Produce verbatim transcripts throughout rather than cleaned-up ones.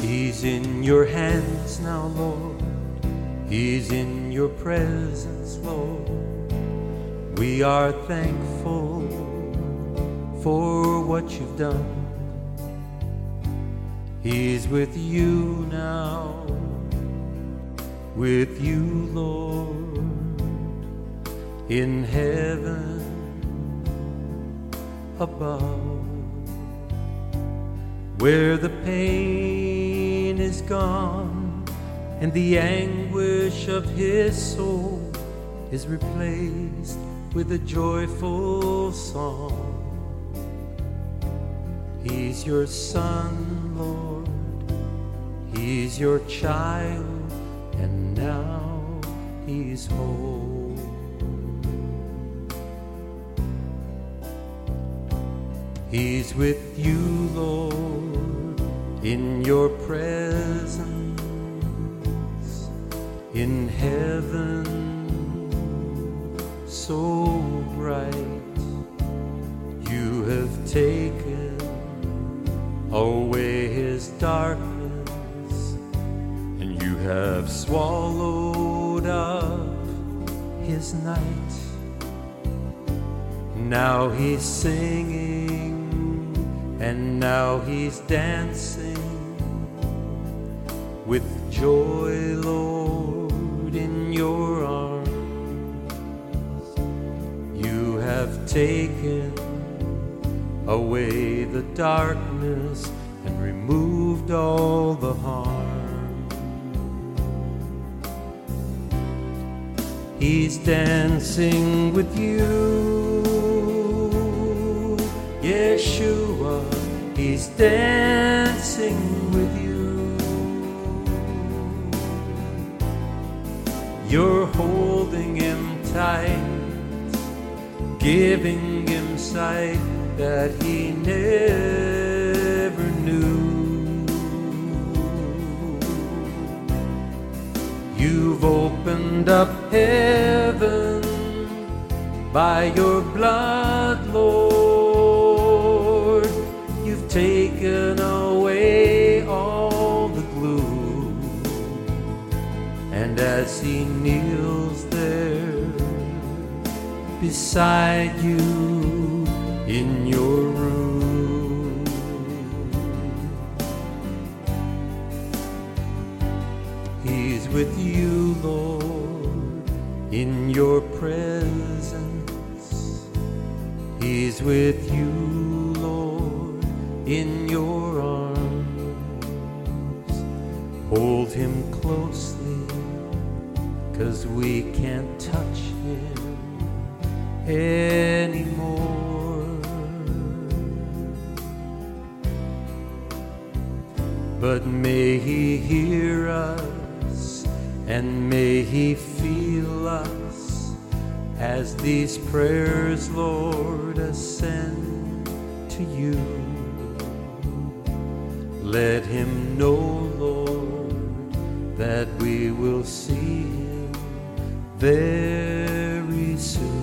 He's in your hands now, Lord. He's in your presence, Lord. We are thankful for what you've done. He's with you now, with you, Lord, in heaven above, where the pain is gone and the anguish of his soul is replaced with a joyful song. He's your son, Lord. He's your child, and now he's whole. He's with you, Lord, in your presence, in heaven so bright. You have taken away his darkness, and you have swallowed up his night. Now he's singing, and now he's dancing with joy, Lord, in your arms. You have taken away the darkness and removed all the harm. He's dancing with you, Yeshua. He's dancing with you. You're holding him tight, giving him sight that he never knew. You've opened up heaven by your blood, Lord. You've taken away all the gloom, and as he kneels there beside you in your room, he's with you, Lord, in your presence. He's with you, Lord, in your arms. Hold him closely, 'cause we can't touch him anymore. But may he hear us, and may he feel us as these prayers, Lord, ascend to you. Let him know, Lord, that we will see him very soon.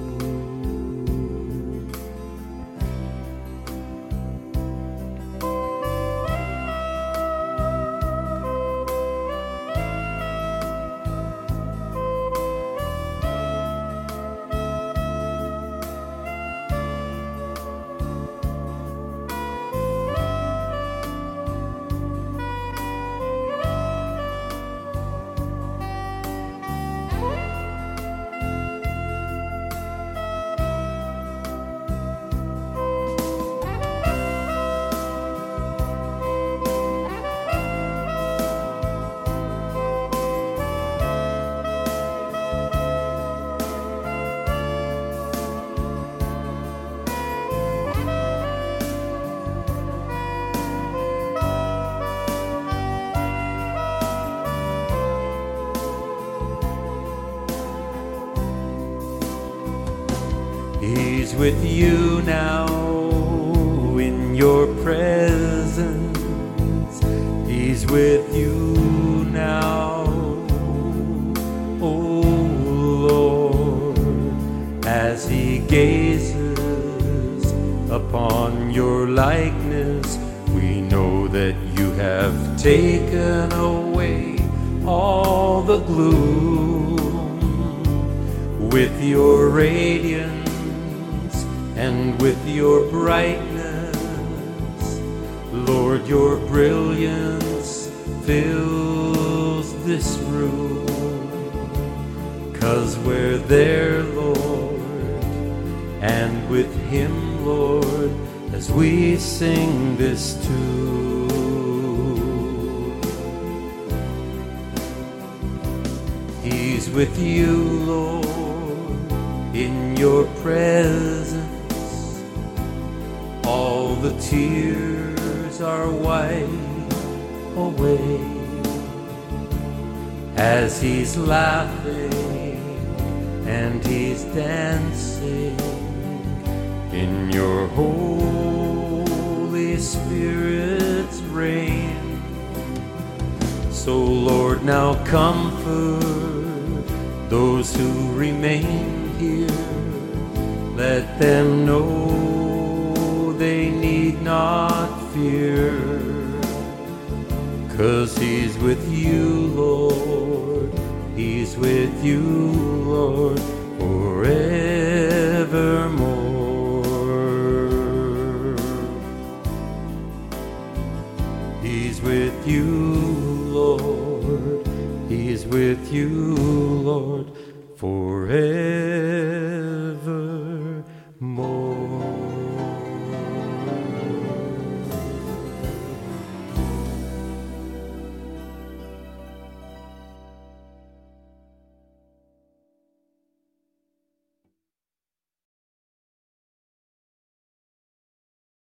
He's with you now in your presence. He's with you now, oh Lord, as he gazes upon your likeness. We know that you have taken away all the gloom with your radiance and with your brightness. Lord, your brilliance fills this room. 'Cause we're there, Lord, and with him, Lord, as we sing this tune. He's with you, Lord, in your presence. All the tears are wiped away as he's laughing and he's dancing in your Holy Spirit's reign. So Lord, now comfort those who remain here. Let them know they need not fear, 'cause he's with you, Lord. He's with you, Lord, forevermore. He's with you, Lord. He's with you, Lord, forevermore.